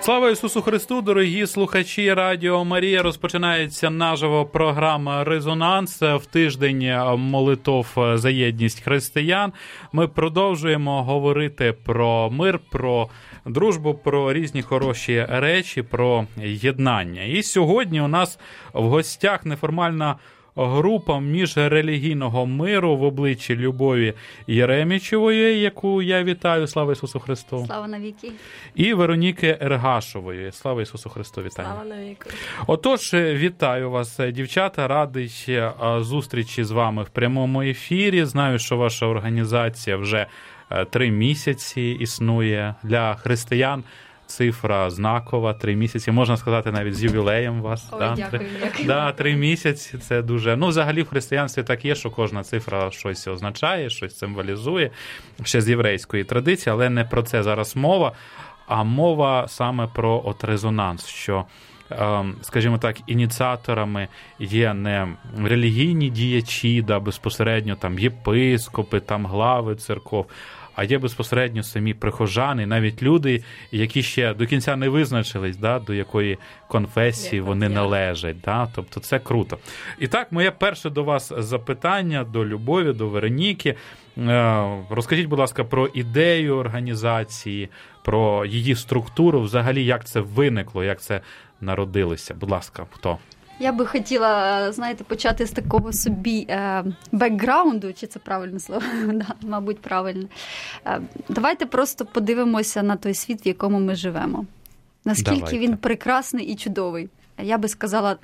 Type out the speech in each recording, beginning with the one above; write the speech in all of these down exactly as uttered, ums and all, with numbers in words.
Слава Ісусу Христу, дорогі слухачі Радіо Марія. Розпочинається наживо програма «Резонанс» в тиждень молитов за єдність християн. Ми продовжуємо говорити про мир, про дружбу, про різні хороші речі, про єднання. І сьогодні у нас в гостях неформальна група міжрелігійного миру в обличчі Любові Єремічевої, яку я вітаю. Слава Ісусу Христу. Слава навіки. І Вероніки Ергашової. Слава Ісусу Христу. Вітаю. Слава навіки. Отож, вітаю вас, дівчата. Радий зустрічі з вами в прямому ефірі. Знаю, що ваша організація вже три місяці існує. Для християн цифра знакова, три місяці. Можна сказати, навіть з ювілеєм вас. Ой, да? дякую, дякую. Да, три місяці, це дуже... Ну, взагалі в християнстві так є, що кожна цифра щось означає, щось символізує, ще з єврейської традиції, але не про це зараз мова, а мова саме про от резонанс, що, скажімо так, ініціаторами є не релігійні діячі, да, безпосередньо там єпископи, там глави церков, а є безпосередньо самі прихожани, навіть люди, які ще до кінця не визначились, да, до якої конфесії вони належать. Да? Тобто це круто. І так, моє перше до вас запитання, до Любові, до Вероніки. Розкажіть, будь ласка, про ідею організації, про її структуру, взагалі, як це виникло, як це народилося. Будь ласка, хто? Я би хотіла, знаєте, почати з такого собі е, бекграунду, чи це правильне слово? Да, мабуть, правильне. Е, давайте просто подивимося на той світ, в якому ми живемо. Наскільки давайте. Він прекрасний і чудовий. Я би сказала,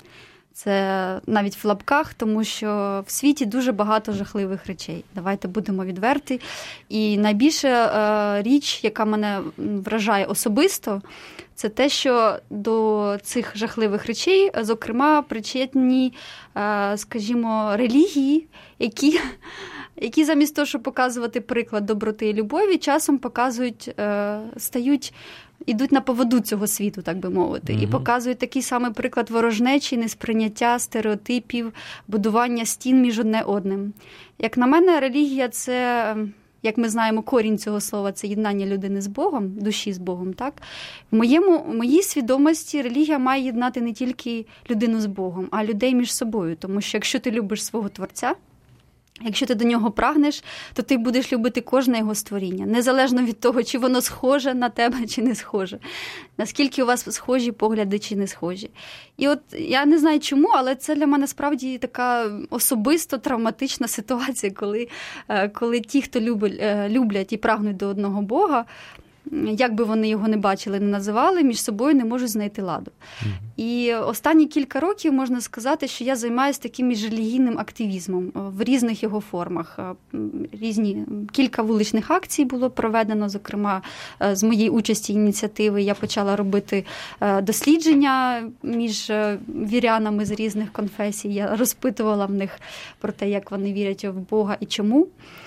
це навіть в лапках, тому що в світі дуже багато жахливих речей. Давайте будемо відверті. І найбільша е, річ, яка мене вражає особисто, це те, що до цих жахливих речей, зокрема, причетні, скажімо, релігії, які, які замість того, щоб показувати приклад доброти і любові, часом показують, стають, ідуть на поводу цього світу, так би мовити, mm-hmm. і показують такий самий приклад ворожнечі, несприйняття стереотипів, будування стін між одне одним. Як на мене, релігія – це... Як ми знаємо, корінь цього слова – це єднання людини з Богом, душі з Богом, так? В моєму, в моїй свідомості релігія має єднати не тільки людину з Богом, а людей між собою. Тому що якщо ти любиш свого Творця, якщо ти до нього прагнеш, то ти будеш любити кожне його створіння, незалежно від того, чи воно схоже на тебе, чи не схоже. Наскільки у вас схожі погляди, чи не схожі. І от я не знаю чому, але це для мене справді така особисто травматична ситуація, коли, коли ті, хто люблять, люблять і прагнуть до одного Бога, як би вони його не бачили, не називали, між собою не можуть знайти ладу. Mm-hmm. І останні кілька років можна сказати, що я займаюся таким міжрелігійним активізмом в різних його формах. Різні, кілька вуличних акцій було проведено, зокрема, з моєї участі ініціативи я почала робити дослідження між вірянами з різних конфесій. Я розпитувала в них про те, як вони вірять в Бога і чому.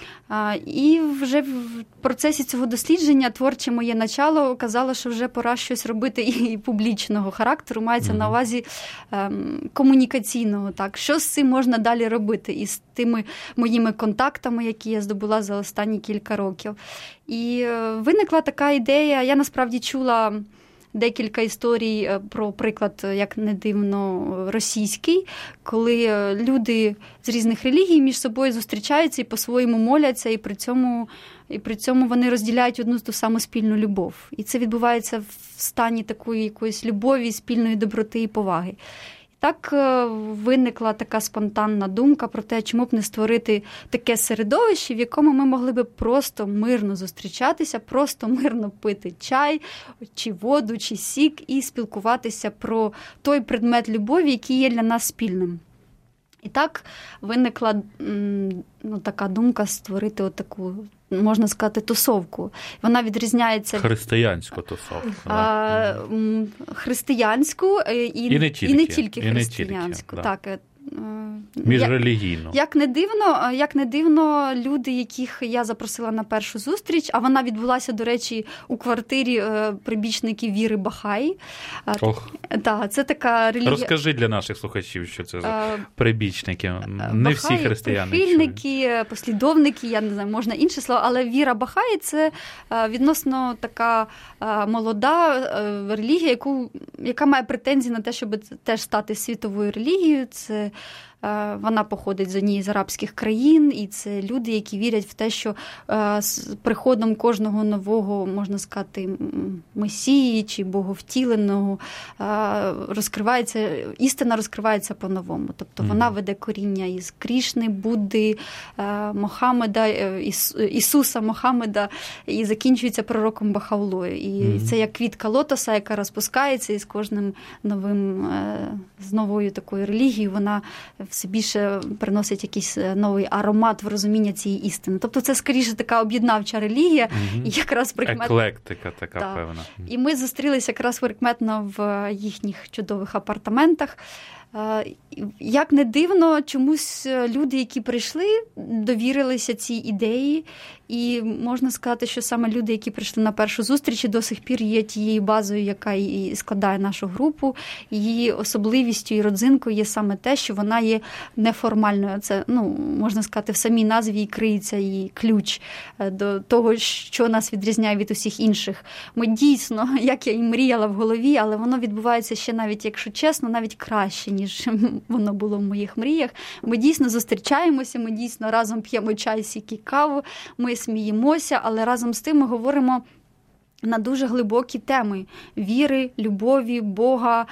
І вже в процесі цього дослідження творче моє начало казало, що вже пора щось робити і публічного характеру, мається mm-hmm. на увазі ем, комунікаційного. Так. Що з цим можна далі робити із тими моїми контактами, які я здобула за останні кілька років. І е, виникла така ідея, я насправді чула декілька історій про приклад, як не дивно, російський, коли люди з різних релігій між собою зустрічаються і по-своєму моляться, і при цьому, і при цьому вони розділяють одну ту саму спільну любов. І це відбувається в стані такої якоїсь любові, спільної доброти і поваги. Так виникла така спонтанна думка про те, чому б не створити таке середовище, в якому ми могли б просто мирно зустрічатися, просто мирно пити чай, чи воду, чи сік і спілкуватися про той предмет любові, який є для нас спільним. І так виникла ну, така думка створити отаку, можна сказати, тусовку. Вона відрізняється... Християнську тусовку. А, християнську і, і не тільки, і не тільки і християнську. Не тільки, так. Міжрелігійно. Як, як не дивно, як не дивно, люди, яких я запросила на першу зустріч, а вона відбулася, до речі, у квартирі прибічників віри Бахаї. Ох. Да, це така релігія. Розкажи для наших слухачів, що це за прибічники. Не Бахаї, всі християни. Прихильники, послідовники, я не знаю, можна інше слово, але віра Бахаї – це відносно така молода релігія, яку, яка має претензії на те, щоб теж стати світовою релігією. Це вона походить з однієї з арабських країн, і це люди, які вірять в те, що з приходом кожного нового, можна сказати, месії чи боговтіленого розкривається, істина розкривається по-новому. Тобто вона веде коріння із Крішни, Будди, Мохаммеда, Ісуса, Мохаммеда і закінчується пророком Бахаулою. І mm-hmm. це як квітка лотоса, яка розпускається, і з кожним новим, з новою такою релігією вона все більше приносить якийсь новий аромат в розуміння цієї істини. Тобто це, скоріше, така об'єднавча релігія. Угу. І якраз прикмет... Еклектика така, так. певна. І ми зустрілися якраз прикметно в їхніх чудових апартаментах. Як не дивно, чомусь люди, які прийшли, довірилися цій ідеї. І можна сказати, що саме люди, які прийшли на першу зустріч, до сих пір є тією базою, яка і складає нашу групу. Її особливістю і родзинкою є саме те, що вона є неформальною. Це, ну, можна сказати, в самій назві і криється її ключ до того, що нас відрізняє від усіх інших. Ми дійсно, як я і мріяла в голові, але воно відбувається ще навіть, якщо чесно, навіть краще, ніж воно було в моїх мріях. Ми дійсно зустрічаємося, ми дійсно разом п'ємо чай, сік і каву, ми сміємося, але разом з тим ми говоримо на дуже глибокі теми віри, любові, Бога.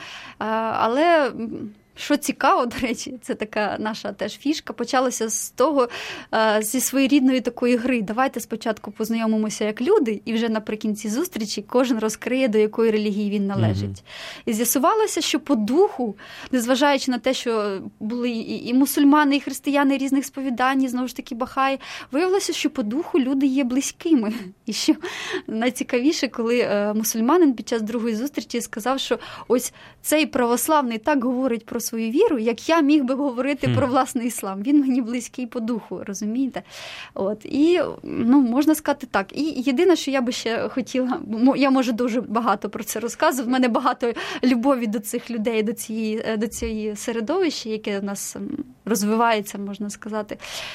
Але що цікаво, до речі, це така наша теж фішка, почалося з того, зі своєрідної такої гри. Давайте спочатку познайомимося як люди, і вже наприкінці зустрічі кожен розкриє, до якої релігії він належить. Mm-hmm. І з'ясувалося, що по духу, незважаючи на те, що були і мусульмани, і християни різних сповідань, і, знову ж таки, Бахаї, виявилося, що по духу люди є близькими. І що найцікавіше, коли мусульманин під час другої зустрічі сказав, що ось цей православний так говорить про свою віру, як я міг би говорити mm. про власний іслам. Він мені близький по духу, розумієте? От. І, ну, можна сказати так. І єдине, що я би ще хотіла, я можу дуже багато про це розказувати, в мене багато любові до цих людей, до цієї, до цієї середовища, яке у нас розвивається, можна сказати,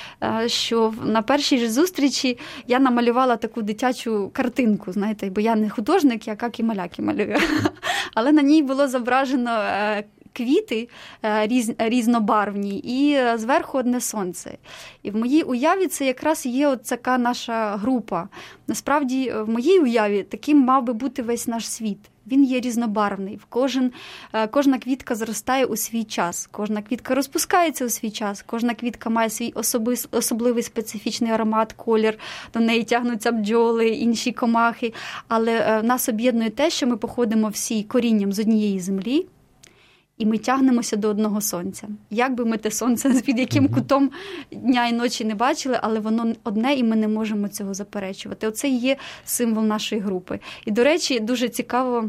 що на першій ж зустрічі я намалювала таку дитячу картинку, знаєте, бо я не художник, я як і маляки малюю. Але на ній було зображено квіти різ, різнобарвні і зверху одне сонце. І в моїй уяві це якраз є от така наша група. Насправді, в моїй уяві таким мав би бути весь наш світ. Він є різнобарвний. Кожен, кожна квітка зростає у свій час, кожна квітка розпускається у свій час, кожна квітка має свій особливий, особливий специфічний аромат, колір, до неї тягнуться бджоли, інші комахи. Але нас об'єднує те, що ми походимо всі корінням з однієї землі, і ми тягнемося до одного сонця. Як би ми те сонце під яким кутом дня і ночі не бачили, але воно одне, і ми не можемо цього заперечувати. Оце і є символ нашої групи. І, до речі, дуже цікаво,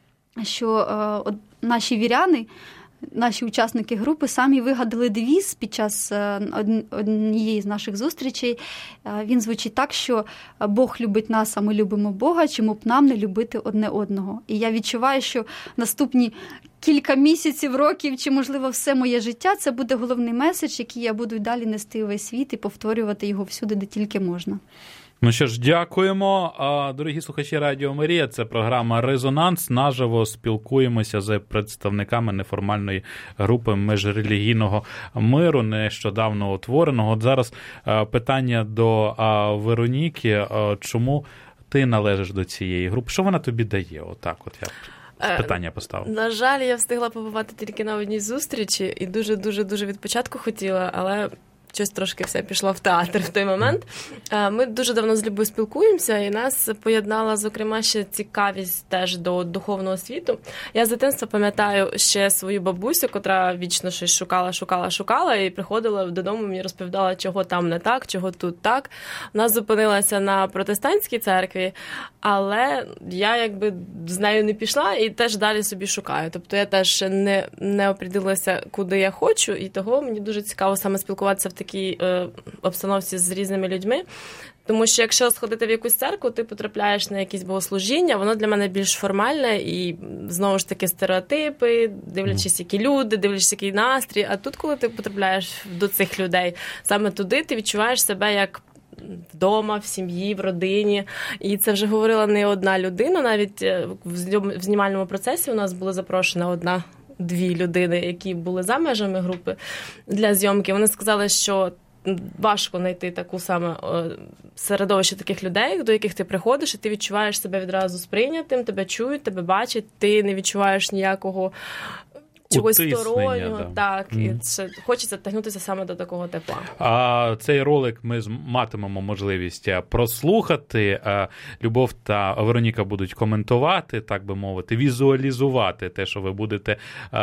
що е, наші віряни, наші учасники групи самі вигадали девіз під час однієї з наших зустрічей. Він звучить так, що Бог любить нас, а ми любимо Бога, чому б нам не любити одне одного. І я відчуваю, що наступні кілька місяців, років, чи, можливо, все моє життя, це буде головний меседж, який я буду й далі нести у весь світ і повторювати його всюди, де тільки можна. Ну що ж, дякуємо. Дорогі слухачі Радіо Марія, це програма «Резонанс». Наживо спілкуємося з представниками неформальної групи міжрелігійного миру, нещодавно утвореного. От зараз питання до Вероніки. Чому ти належиш до цієї групи? Що вона тобі дає? Отак от я питання поставив. На жаль, я встигла побувати тільки на одній зустрічі і дуже-дуже-дуже від початку хотіла, але щось трошки все пішло в театр в той момент. Ми дуже давно з Любою спілкуємося, і нас поєднала, зокрема, ще цікавість теж до духовного світу. Я з дитинства пам'ятаю ще свою бабусю, котра вічно щось шукала, шукала, шукала, і приходила додому, мені розповідала, чого там не так, чого тут так. Вона зупинилася на протестантській церкві, але я якби з нею не пішла і теж далі собі шукаю. Тобто я теж не, не оприділилася, куди я хочу, і того мені дуже цікаво саме спілкуватися в такій е, обстановці з різними людьми. Тому що якщо сходити в якусь церкву, ти потрапляєш на якісь богослужіння, воно для мене більш формальне і, знову ж таки, стереотипи, дивлячись, які люди, дивлячись, який настрій. А тут, коли ти потрапляєш до цих людей, саме туди ти відчуваєш себе як вдома, в сім'ї, в родині. І це вже говорила не одна людина. Навіть в знімальному процесі у нас була запрошена одна, дві людини, які були за межами групи для зйомки. Вони сказали, що важко знайти таку саме середовище таких людей, до яких ти приходиш, і ти відчуваєш себе відразу сприйнятим, тебе чують, тебе бачать, ти не відчуваєш ніякого чогось стороннього. Да. Так, mm. і це, хочеться тягнутися саме до такого тепла. А цей ролик ми матимемо можливість прослухати. Любов та Вероніка будуть коментувати, так би мовити, візуалізувати те, що ви будете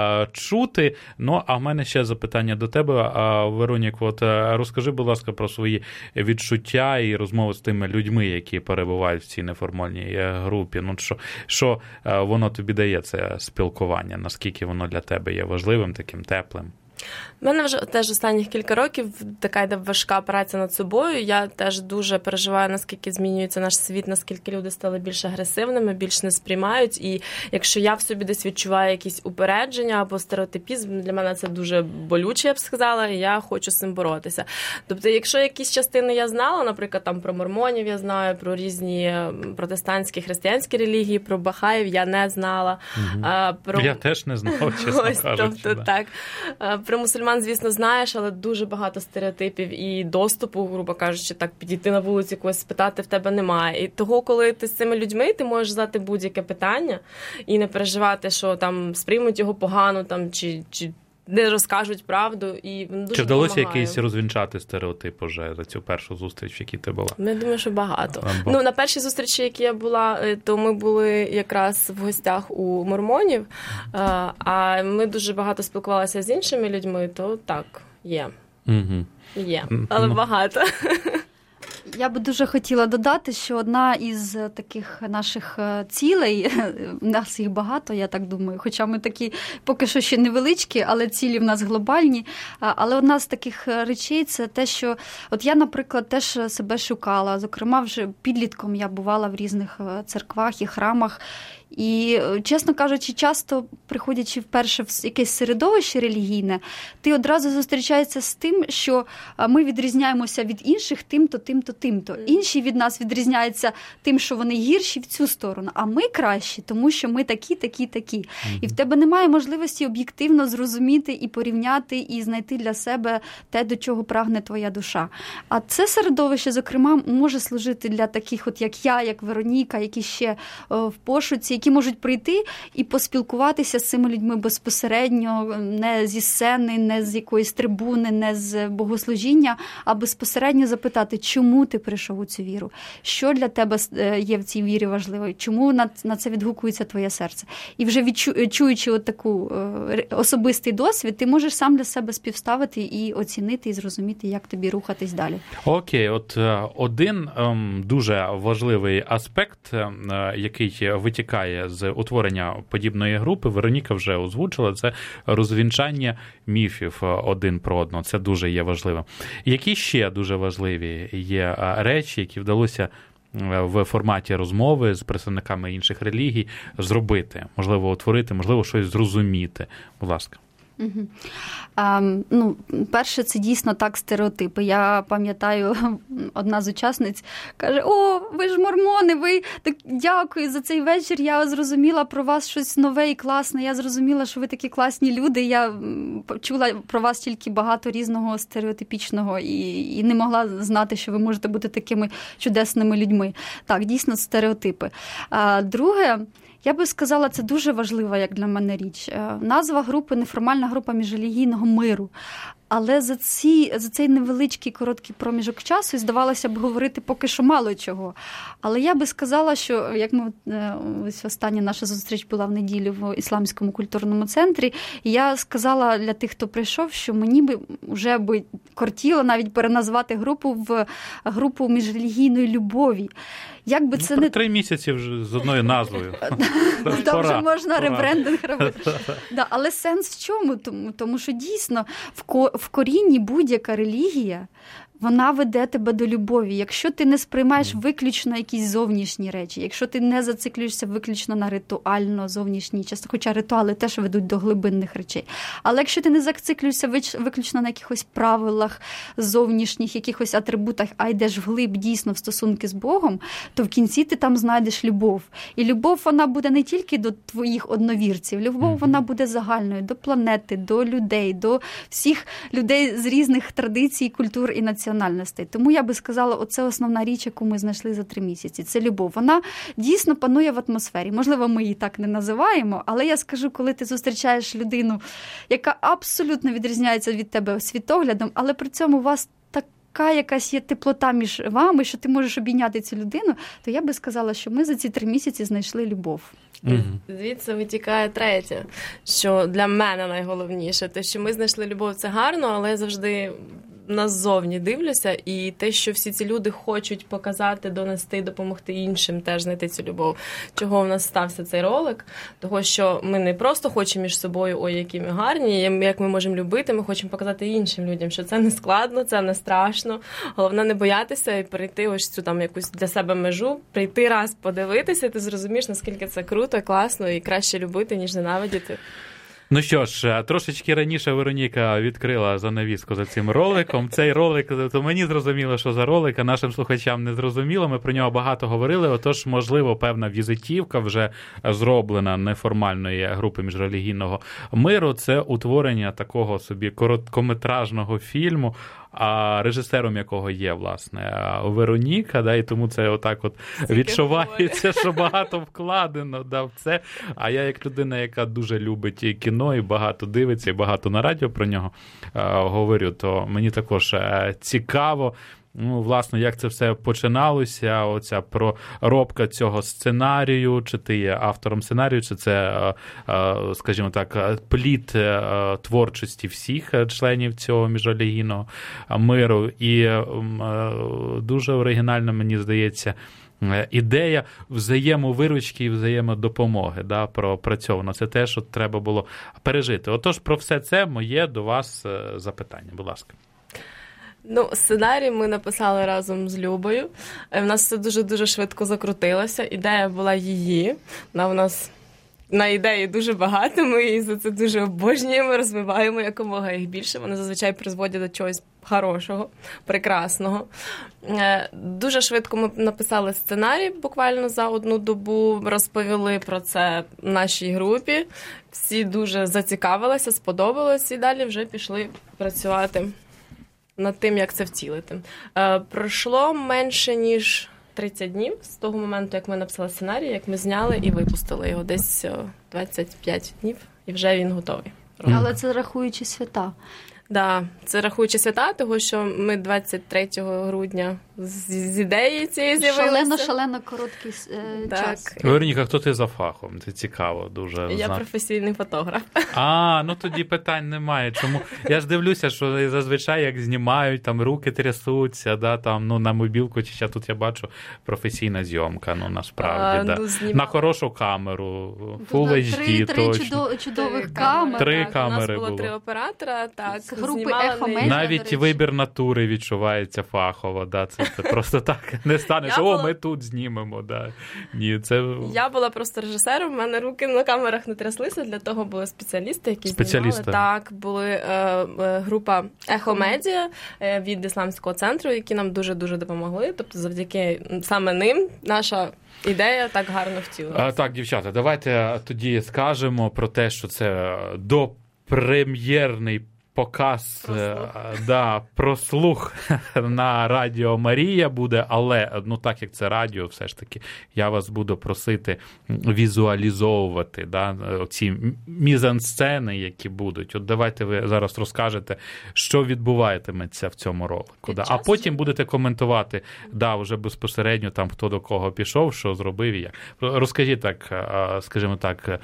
чути. Ну, а в мене ще запитання до тебе, Веронік. От розкажи, будь ласка, про свої відчуття і розмови з тими людьми, які перебувають в цій неформальній групі. Ну, що, що воно тобі дає, це спілкування? Наскільки воно для тебе є важливим, таким теплим? У мене вже теж останніх кілька років така йде важка праця над собою. Я теж дуже переживаю, наскільки змінюється наш світ, наскільки люди стали більш агресивними, більш не сприймають. І якщо я в собі десь відчуваю якісь упередження або стереотипізм, для мене це дуже болюче, я б сказала, і я хочу з цим боротися. Тобто, якщо якісь частини я знала, наприклад, там про мормонів я знаю, про різні протестантські, християнські релігії, про бахаїв я не знала. Угу. А, про... Я теж не знав, чесно Ось, кажучи. Тобто, да. так. Про мусульман, звісно, знаєш, але дуже багато стереотипів і доступу, грубо кажучи, так підійти на вулицю, когось спитати в тебе немає. І того, коли ти з цими людьми, ти можеш задати будь-яке питання і не переживати, що там сприймуть його погано, там, чи, чи не розкажуть правду. І дуже чи вдалося допомагає. якийсь розвінчати стереотип уже за цю першу зустріч, в якій ти була? Я думаю, що багато. Бо... Ну, на першій зустрічі, які я була, то ми були якраз в гостях у мормонів, а ми дуже багато спілкувалися з іншими людьми, то так, є. Угу. Є, але ну... багато. Я би дуже хотіла додати, що одна із таких наших цілей, в нас їх багато, я так думаю, хоча ми такі поки що ще невеличкі, але цілі в нас глобальні. Але одна з таких речей – це те, що от я, наприклад, теж себе шукала. Зокрема, вже підлітком я бувала в різних церквах і храмах. І, чесно кажучи, часто, приходячи вперше в якесь середовище релігійне, ти одразу зустрічаєшся з тим, що ми відрізняємося від інших тим-то, тим-то, тим-то. Інші від нас відрізняються тим, що вони гірші в цю сторону, а ми кращі, тому що ми такі, такі, такі. Mm-hmm. І в тебе немає можливості об'єктивно зрозуміти і порівняти, і знайти для себе те, до чого прагне твоя душа. А це середовище, зокрема, може служити для таких, от як я, як Вероніка, які ще о, в пошуці, які можуть прийти і поспілкуватися з цими людьми безпосередньо, не зі сцени, не з якоїсь трибуни, не з богослужіння, а безпосередньо запитати, чому ти прийшов у цю віру, що для тебе є в цій вірі важливою, чому на це відгукується твоє серце. І вже відчуючи от таку особистий досвід, ти можеш сам для себе співставити і оцінити, і зрозуміти, як тобі рухатись далі. Окей, от один ем, дуже важливий аспект, е, який витікає з утворення подібної групи, Вероніка вже озвучила, це розвінчання міфів один про одного. Це дуже є важливо. Які ще дуже важливі є речі, які вдалося в форматі розмови з представниками інших релігій зробити? Можливо, утворити, можливо, щось зрозуміти. Будь ласка. Угу. А, ну, перше, це дійсно так стереотипи. Я пам'ятаю, одна з учасниць каже: о, ви ж мормони, ви так дякую за цей вечір, я зрозуміла про вас щось нове і класне, я зрозуміла, що ви такі класні люди, я чула про вас тільки багато різного стереотипічного і, і не могла знати, що ви можете бути такими чудесними людьми. Так, дійсно стереотипи. А, друге, я би сказала, це дуже важлива, як для мене, річ. Назва групи – неформальна група міжрелігійного миру. Але за, ці, за цей невеличкий короткий проміжок часу, здавалося б, говорити поки що мало чого. Але я би сказала, що, як ми, ось остання наша зустріч була в неділю в Ісламському культурному центрі, і я сказала для тих, хто прийшов, що мені би вже би кортіло навіть переназвати групу в групу міжрелігійної любові. Як би це ну, не... Три місяці вже з одною назвою. Там вже можна ребрендинг робити. Да, але сенс в чому? Тому, тому що дійсно в корінні будь-яка релігія, вона веде тебе до любові. Якщо ти не сприймаєш виключно якісь зовнішні речі, якщо ти не зациклюєшся виключно на ритуально зовнішній частині, хоча ритуали теж ведуть до глибинних речей. Але якщо ти не зациклюєшся виключно на якихось правилах, зовнішніх, якихось атрибутах, а йдеш вглиб дійсно в стосунки з Богом, то в кінці ти там знайдеш любов. І любов, вона буде не тільки до твоїх одновірців, любов, вона буде загальною, до планети, до людей, до всіх людей з різних традицій, культур і національностей. Тому я би сказала, оце основна річ, яку ми знайшли за три місяці. Це любов. Вона дійсно панує в атмосфері. Можливо, ми її так не називаємо, але я скажу, коли ти зустрічаєш людину, яка абсолютно відрізняється від тебе світоглядом, але при цьому у вас така якась є теплота між вами, що ти можеш обійняти цю людину, то я би сказала, що ми за ці три місяці знайшли любов. Mm-hmm. Звідси витікає третє, що для мене найголовніше, те, що ми знайшли любов, це гарно, але я завжди назовні дивлюся, і те, що всі ці люди хочуть показати, донести, допомогти іншим теж знайти цю любов. Чого в нас стався цей ролик? Того, що ми не просто хочемо між собою, ой, які ми гарні, як ми можемо любити, ми хочемо показати іншим людям, що це не складно, це не страшно. Головне не боятися і перейти ось цю там якусь для себе межу, прийти раз, подивитися, і ти зрозумієш, наскільки це круто, класно і краще любити, ніж ненавидіти. Ну що ж, трошечки раніше Вероніка відкрила занавіску за цим роликом. Цей ролик, то мені зрозуміло, що за ролик, а нашим слухачам не зрозуміло. Ми про нього багато говорили, отож, можливо, певна візитівка вже зроблена неформальної групи міжрелігійного миру. Це утворення такого собі короткометражного фільму, а режисером якого є, власне, Вероніка, да, і тому це отак от відчувається, що багато вкладено да, в це. А я як людина, яка дуже любить і кіно, і багато дивиться, і багато на радіо про нього е, говорю, то мені також е, цікаво, ну, власне, як це все починалося, оця проробка цього сценарію, чи ти є автором сценарію, чи це, скажімо так, плід творчості всіх членів цього міжрелігійного миру. І дуже оригінально, мені здається, ідея взаємовиручки і взаємодопомоги, да, пропрацьовано. Це те, що треба було пережити. Отож, про все це моє до вас запитання. Будь ласка. Ну, сценарій ми написали разом з Любою. У нас все дуже-дуже швидко закрутилося. Ідея була її. Вона у нас на ідеї дуже багато. Ми її за це дуже обожнюємо, розвиваємо якомога їх більше. Вони зазвичай призводять до чогось хорошого, прекрасного. Дуже швидко ми написали сценарій, буквально за одну добу, розповіли про це нашій групі. Всі дуже зацікавилися, сподобалось, і далі вже пішли працювати над тим, як це втілити. Е, пройшло менше, ніж тридцять днів з того моменту, як ми написали сценарій, як ми зняли і випустили його. Десь двадцять п'ять днів, і вже він готовий. Але це рахуючи свята. Да, це рахуючи свята, того, що ми двадцять третього грудня з, з ідеї цієї з'явилися. Шалено-шалено короткий е, так. час. Вероніка, хто ти за фахом? Це цікаво дуже. Я знати. Професійний фотограф. А, ну тоді питань немає. Чому? Я ж дивлюся, що зазвичай як знімають, там руки трясуться, да, там, ну, на мобілку, чи ще тут я бачу професійна зйомка, ну, насправді, а, да. Ну, знімали. На хорошу камеру, Full ейч ді, три, точно. Три чудових три камер. Три так, камери у нас було, було. три оператора, так. З групи знімали «Ехо не- Медіа». Навіть вибір натури відчувається фахово, да, це, це просто так не станеш, Я о, була- ми тут знімемо, да. Ні, це... Я була просто режисером, в мене руки на камерах не тряслися, для того були спеціалісти, які Спеціалісти. знімали. Так, були е, е, група «Ехо Медіа» е, від Ісламського центру, які нам дуже-дуже допомогли. Тобто завдяки саме ним наша ідея так гарно втілилася. А, так, дівчата, давайте тоді скажемо про те, що це допрем'єрний показ, Про слух. да, про слух на Радіо Марія буде, але, ну так як це радіо, все ж таки, я вас буду просити візуалізовувати, да, ці мізансцени, які будуть. От давайте ви зараз розкажете, що відбуватиметься в цьому ролику. Да. А потім будете коментувати, да, вже безпосередньо там, хто до кого пішов, що зробив і як. Розкажіть так, скажімо так,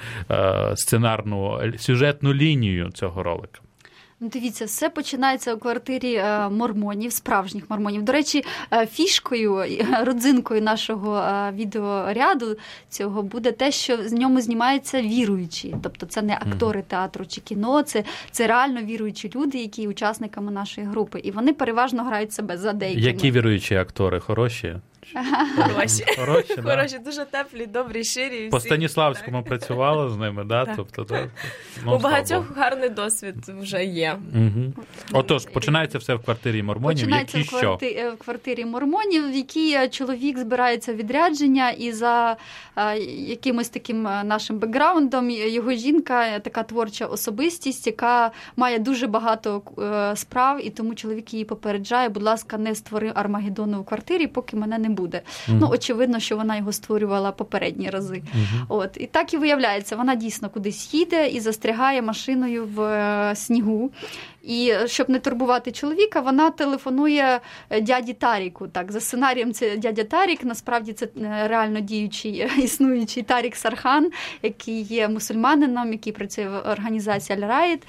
сценарну, сюжетну лінію цього ролика. Ну, дивіться, все починається у квартирі мормонів, справжніх мормонів. До речі, фішкою, родзинкою нашого відеоряду цього буде те, що з ньому знімаються віруючі. Тобто це не актори театру чи кіно, це, це реально віруючі люди, які є учасниками нашої групи. І вони переважно грають себе за деякими. Які віруючі актори? Хороші? Хороші. Хороші, да? Хороші, дуже теплі, добрі, щирі. По всі. Станіславському Так. працювала з ними, да? Так. Тобто, то, Ну, у багатьох гарний досвід вже є. Угу. Отож, починається все в квартирі мормонів, Починається які в, кварти... що? в квартирі мормонів, в якій чоловік збирається в відрядження, і за а, якимось таким нашим бекграундом його жінка така творча особистість, яка має дуже багато е, справ, і тому чоловік її попереджає, будь ласка, не створи Армагеддону в квартирі, поки мене не буде. Mm-hmm. Ну, очевидно, що вона його створювала попередні рази. Mm-hmm. От. І так і виявляється, вона дійсно кудись їде і застрягає машиною в е, снігу. І щоб не турбувати чоловіка, вона телефонує дяді Таріку. Так, за сценарієм це дядя Тарік, насправді це реально діючий, існуючий Тарік Сархан, який є мусульманином, який працює в організації Аль-Раїд.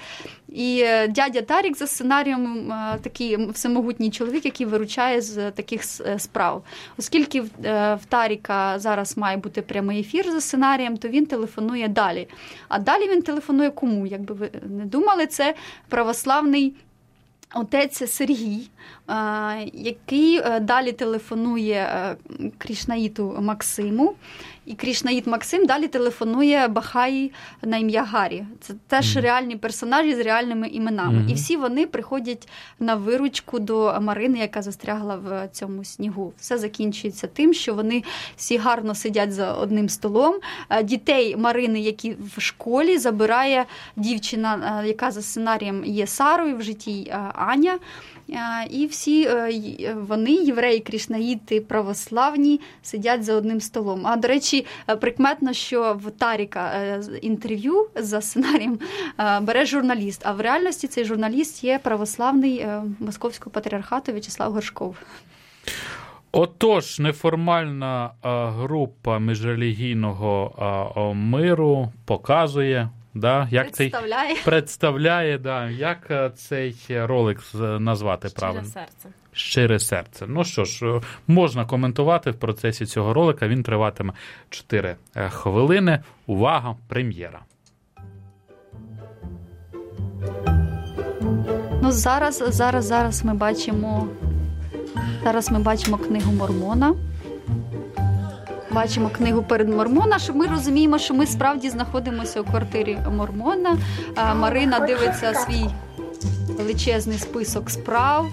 І дядя Тарік за сценарієм такий всемогутній чоловік, який виручає з таких справ. Оскільки в Таріка зараз має бути прямий ефір за сценарієм, то він телефонує далі. А далі він телефонує кому? Якби ви не думали, це православний отець Сергій, який далі телефонує Крішнаїту Максиму. І Крішнаїт Максим далі телефонує Бахаї на ім'я Гарі. Це теж mm. реальні персонажі з реальними іменами. Mm-hmm. І всі вони приходять на виручку до Марини, яка застрягла в цьому снігу. Все закінчується тим, що вони всі гарно сидять за одним столом. Дітей Марини, які в школі, забирає дівчина, яка за сценарієм є Сарою, в житті Аня. І всі вони, євреї, крішнаїти, православні, сидять за одним столом. А, до речі, прикметно, що в Таріка інтерв'ю за сценарієм бере журналіст, а в реальності цей журналіст є православний Московського патріархату В'ячеслав Горшков. Отож, неформальна група міжрелігійного миру показує, да, як представляє, цей, представляє да, як цей ролик назвати Щире правильно? серце. Щире серце. Ну що ж, можна коментувати в процесі цього ролика, він триватиме чотири хвилини. Увага, прем'єра. Ну, зараз, зараз, зараз ми бачимо, зараз ми бачимо книгу Мормона. Бачимо книгу перед Мормона, що ми розуміємо, що ми справді знаходимося у квартирі Мормона. Марина дивиться свій величезний список справ.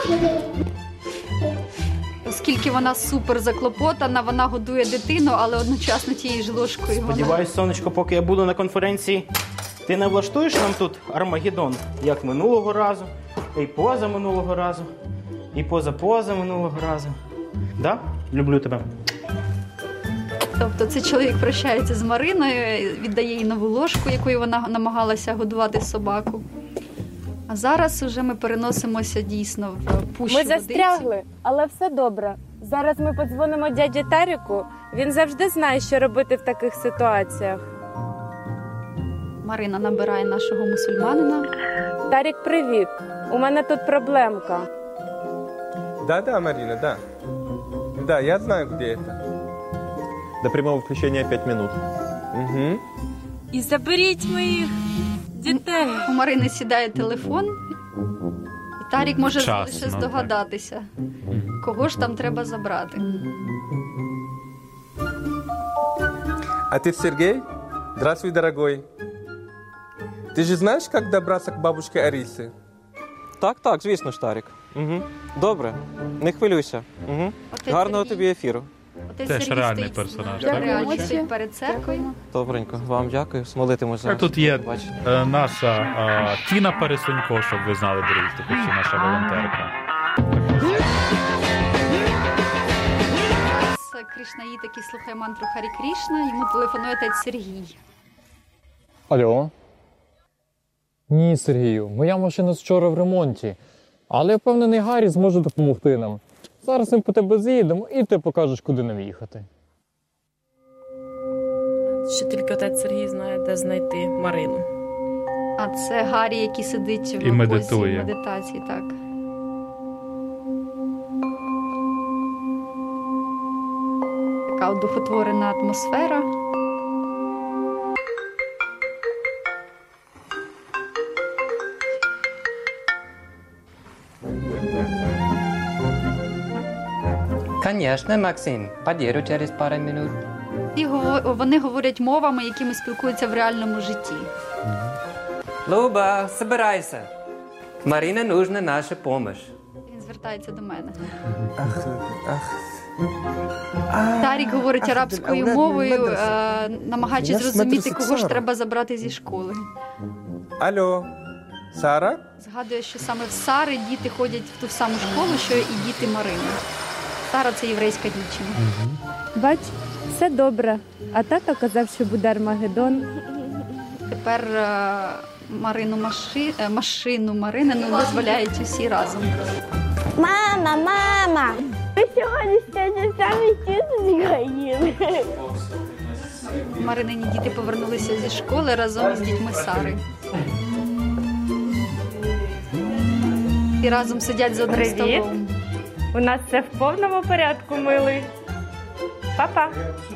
Оскільки вона супер заклопотана, вона годує дитину, але одночасно тією ж ложкою. Сподіваюсь, сонечко, поки я буду на конференції, ти не влаштуєш нам тут Армагеддон, як минулого разу, і поза минулого разу, і поза-поза минулого разу. Да? Люблю тебе. Тобто цей чоловік прощається з Мариною, віддає їй нову ложку, якою вона намагалася годувати собаку. А зараз вже ми переносимося дійсно в пущу Ми водиці. застрягли, але все добре. Зараз ми подзвонимо дяді Таріку. Він завжди знає, що робити в таких ситуаціях. Марина набирає нашого мусульманина. Тарік, привіт. У мене тут проблемка. Да-да, Марина, да. Да, я знаю, где это. До прямого включення п'ять минут. Угу. І заберіть моїх дітей. У Марини сідає телефон, і Тарік може Вчасно, лише здогадатися, кого ж там треба забрати. А ты Сергей? Здравствуй, дорогой. Ты же знаешь, как добраться к бабушке Арисы? Так, так, звісно ж, Тарік. Угу. Добре, не хвилюйся. Угу. Отець Гарного Сергій. тобі ефіру. Отець Теж Сергій реальний стоїть, персонаж, да, так? реально стоїть перед церквою. Добренько, вам дякую. Молитимось А зараз. тут є Бачите. е, наша е, Тіна Пересунько, щоб ви знали, дорогі слухачі, наша волонтерка. Зараз Кришнаїт, який слухає мантру Харі Крішна, йому телефонує отець Сергій. Алло? Ні, Сергію, моя машина вчора в ремонті. Але я впевнений, Гаррі зможе допомогти нам. Зараз ми по тебе заїдемо і ти покажеш, куди нам їхати. Що тільки отець Сергій знає, де знайти Марину. А це Гаррі, який сидить в І медитує. позі медитації, так. Така одухотворена атмосфера. Конечно, Максим. Подъеду через пару минут. І гово- вони говорять мовами, якими спілкуються в реальному житті. Люба, собирайся. Марине нужна наша помощь. Він звертається до мене. Ах, ах. Тарік говорить арабською мовою, е, намагаючись Я зрозуміти, смотрю, кого ж Сара. треба забрати зі школи. Алло, Сара? Згадує, що саме в Сари діти ходять в ту саму школу, що і діти Марини. Сара – це єврейська дівчина. Бач, все добре. А тато казав, що буде Армагеддон. Тепер е, Марину маши, е, машину Маринину дозволяють усі разом. Мама, мама! Ми сьогодні сьогодні самі чисті згоїли. Маринині діти повернулися зі школи разом з дітьми Сари. І разом сидять за одним Привіт. столом. У нас все в повному порядку, милий. Па-па.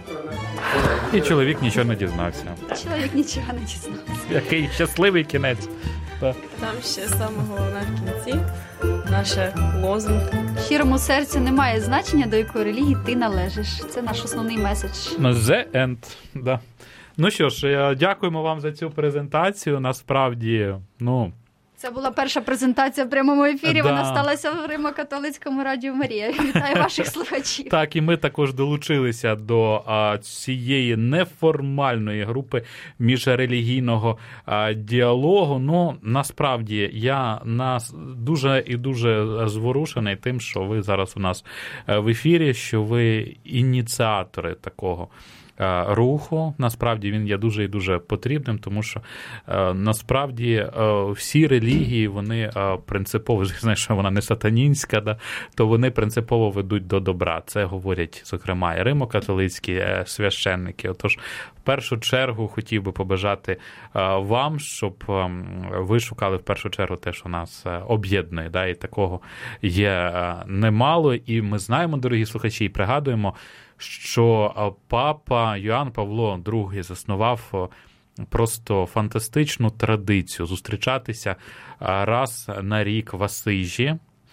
І чоловік нічого не дізнався. Чоловік нічого не дізнався. Який щасливий кінець. Так. Там ще саме головне в кінці наше лозунг. Щирому серцю немає значення, до якої релігії ти належиш. Це наш основний меседж. Ну, The End, да. Ну що ж, е, дякуємо вам за цю презентацію. Насправді, ну, Це була перша презентація в прямому ефірі. Да. Вона сталася в Римо-католицькому радіо Марія. Вітаю ваших слухачів. так, і ми також долучилися до а, цієї неформальної групи міжрелігійного а, діалогу. Ну, насправді, я нас дуже і дуже зворушений тим, що ви зараз у нас в ефірі, що ви ініціатори такого руху. Насправді він є дуже і дуже потрібним, тому що насправді всі релігії, вони принципово, знаєш, що вона не сатанінська, да, то вони принципово ведуть до добра. Це говорять, зокрема, і римо-католицькі священники. Отож, в першу чергу хотів би побажати вам, щоб ви шукали в першу чергу те, що нас об'єднує, да, і такого є немало. І ми знаємо, дорогі слухачі, і пригадуємо, що папа Йоанн Павло другий заснував просто фантастичну традицію зустрічатися раз на рік в Асижі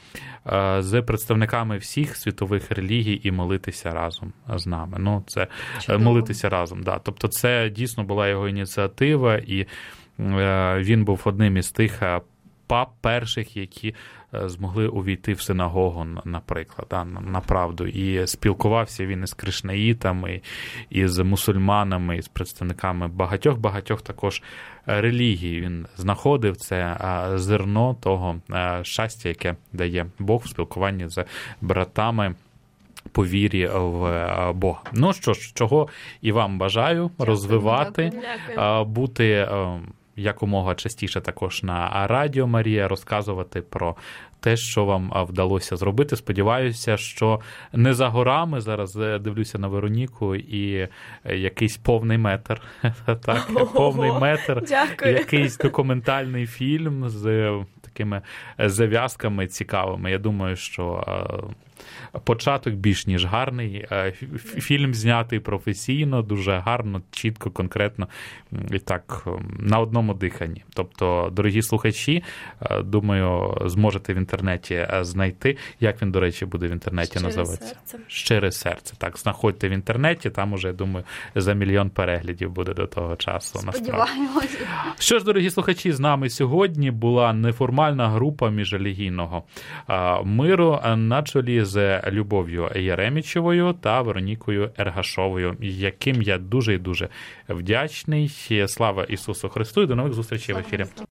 з представниками всіх світових релігій і молитися разом з нами. Ну, це Чудово. молитися разом, да. Тобто це дійсно була його ініціатива, і він був одним із тих пап перших, які змогли увійти в синагогу, наприклад, да, на правду. І спілкувався він із кришнаїтами, і з мусульманами, і з представниками багатьох-багатьох також релігій. Він знаходив це зерно того щастя, яке дає Бог в спілкуванні з братами по вірі в Бога. Ну що ж, чого і вам бажаю дякую, розвивати, дякую. бути якомога частіше також на Радіо Марія, розказувати про те, що вам вдалося зробити. Сподіваюся, що не за горами, зараз дивлюся на Вероніку, і якийсь повний метр, так, Ого, повний метр, дякую. Якийсь документальний фільм з такими зав'язками цікавими. Я думаю, що початок більш ніж гарний. Фільм знятий професійно, дуже гарно, чітко, конкретно і так на одному диханні. Тобто, дорогі слухачі, думаю, зможете в інтернеті знайти. Як він, до речі, буде в інтернеті Щире називатися? Серце. Щире серце. Так, знаходьте в інтернеті, там уже, я думаю, за мільйон переглядів буде до того часу. Сподіваємося. Що ж, дорогі слухачі, з нами сьогодні була неформальна група міжрелігійного миру на чолі з Любов'ю Єремічевою та Веронікою Ергашовою, яким я дуже і дуже вдячний. Слава Ісусу Христу і до нових зустрічей в ефірі.